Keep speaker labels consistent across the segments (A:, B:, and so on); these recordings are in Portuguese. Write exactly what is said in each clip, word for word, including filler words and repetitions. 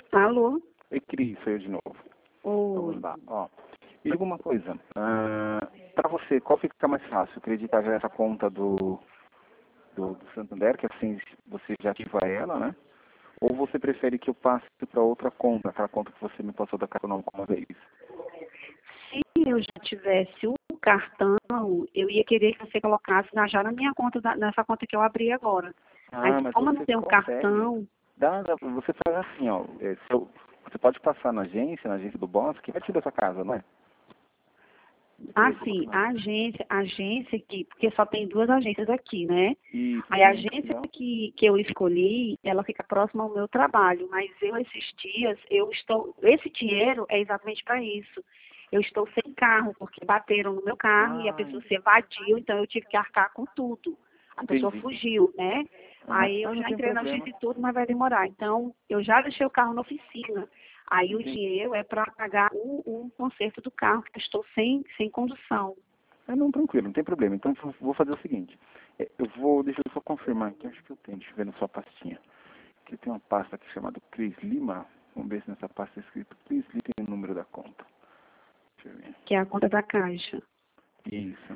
A: Alô?
B: Oi, Cris, sou eu de novo.
A: Oi.
B: Vamos lá, ó. E diga uma coisa, ah, para você, qual fica mais fácil? Acreditar já essa conta do, do, do Santander, que assim você já ativa ela, né? Ou você prefere que eu passe para outra conta, aquela conta que você me passou da Caixa Econômica uma vez?
A: Se eu já tivesse o cartão, eu ia querer que você colocasse na- já na minha conta, da- nessa conta que eu abri agora. Mas
B: Ah, mas
A: como eu não
B: você
A: tenho
B: consegue.
A: cartão,
B: Dá, dá, você faz assim, ó. é, se eu- você pode passar na agência, na agência do boss, que vai te dar sua casa, não é?
A: assim, a agência, a agência que, porque só tem duas agências aqui, né?
B: Isso,
A: Aí a
B: muito
A: agência
B: legal.
A: que, que eu escolhi, ela fica próxima ao meu trabalho, mas eu esses dias, eu estou, esse dinheiro é exatamente para isso. Eu estou sem carro, porque bateram no meu carro e a
B: Ah,
A: pessoa se evadiu, então eu tive que arcar com tudo. A pessoa
B: entendi.
A: fugiu, né?
B: Aham.
A: Aí eu
B: Ah, não
A: já
B: tem
A: entrei na
B: problema.
A: agência e tudo, mas vai demorar. Então, eu já deixei o carro na oficina. Aí o
B: Entendi.
A: dinheiro é para pagar o, o conserto do carro, que eu estou sem, sem condução.
B: Ah, não, tranquilo, não tem problema. Então eu vou fazer o seguinte. é, Eu vou, deixa eu só confirmar aqui, acho que eu tenho, deixa eu ver na sua pastinha. Aqui tem uma pasta aqui chamada Cris Lima. Vamos ver se nessa pasta é escrito Cris Lima tem o número da conta. Deixa eu ver.
A: Que é a conta da Caixa.
B: Isso.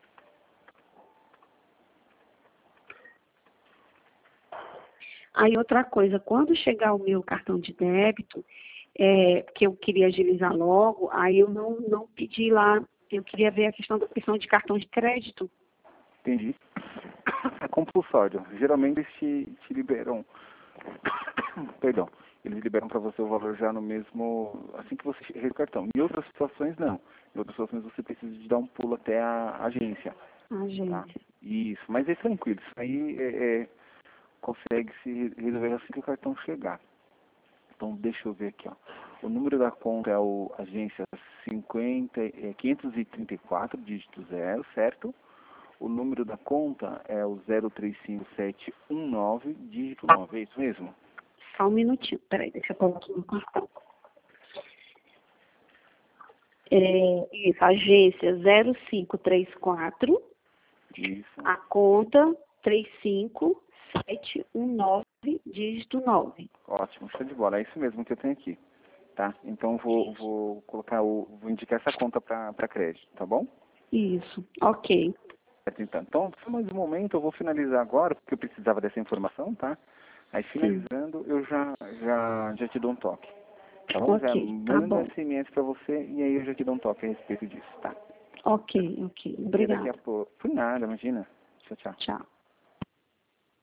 A: Aí outra coisa, quando chegar o meu cartão de débito, é, que eu queria agilizar logo, aí eu não, não pedi lá, eu queria ver a questão da opção de cartão de crédito.
B: Entendi. É compulsório. Geralmente eles te, te liberam. Perdão. Eles liberam para você o valor já no mesmo. Assim que você receber o cartão. Em outras situações, não. Em outras situações você precisa de dar um pulo até a agência.
A: A
B: Tá?
A: agência.
B: Isso. Mas é tranquilo. Isso aí é, é, consegue se resolver assim que o cartão chegar. Então deixa eu ver aqui, ó. O número da conta é o agência cinquenta, é, quinhentos e trinta e quatro, dígito zero, certo? O número da conta é o zero três cinco sete um nove, dígito nove, é isso mesmo?
A: Só um minutinho, peraí, deixa eu colocar no cartão. É, isso, agência zero cinco três quatro,
B: Isso.
A: a conta três cinco sete um nove, dígito nove.
B: Ótimo, show de bola. É isso mesmo que eu tenho aqui. Tá? Então vou, vou colocar o. Vou indicar essa conta para crédito, tá bom?
A: Isso, ok.
B: Certo, então. Então, só mais um momento, eu vou finalizar agora, porque eu precisava dessa informação, tá? Aí
A: Sim,
B: finalizando, eu já, já, já te dou um toque. Tá bom? Já
A: ok, tá
B: manda um
A: bom.
B: S M S para você e aí eu já te dou um toque a respeito disso, tá?
A: Ok, ok.
B: E daqui a
A: Obrigada.
B: pouco. Por nada, imagina. Tchau, tchau.
A: Tchau.